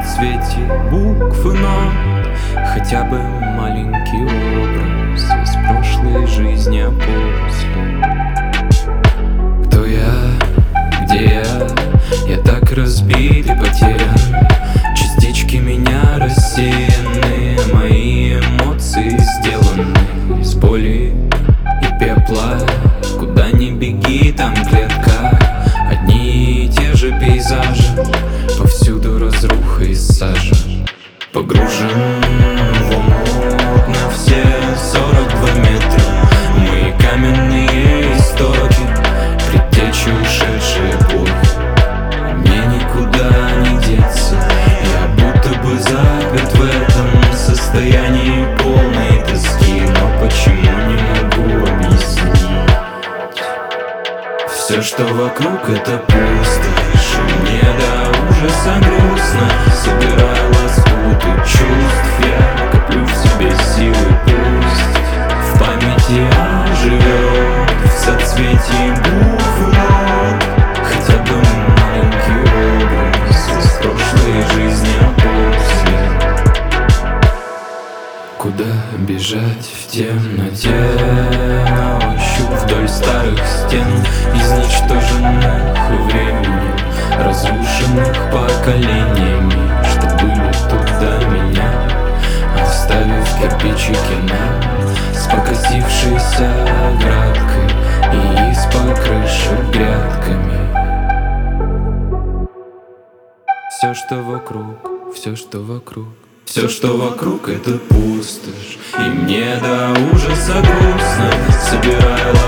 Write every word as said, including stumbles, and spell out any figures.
соцветий букв и нот, хотя бы маленький образ из прошлой жизни, а после. Кто я? Где я? Я так разбит и потерян. Частички меня рассеяны, мои эмоции сделаны из боли и пепла. Куда ни беги, там клетка. Одни и те же пейзажи, повсюду разруха и сажа. Погружен в омут на все сорок два метра. Мы каменные истоки, предтечи ушедшей эпохи. Мне никуда не деться, я будто бы заперт в этом состоянии полной тоски. Но почему не могу объяснить? Все, что вокруг, это пустошь, и мне до ужаса грустно. Собирая лоскуты чувств, я коплю в себе силы, пусть в памяти оживет в соцветии букв и нот хотя бы маленький образ из прошлой жизни, а после. Куда бежать в темноте, на ощупь вдоль старых стен, изничтоженных временем, разрушенных поколениями, что были тут до меня, оставив кирпичики нам с покосившейся оградкой и из-под крыши грядками. Все, что вокруг, все, что вокруг, все, что вокруг, это пустошь, и мне до ужаса грустно. Собирая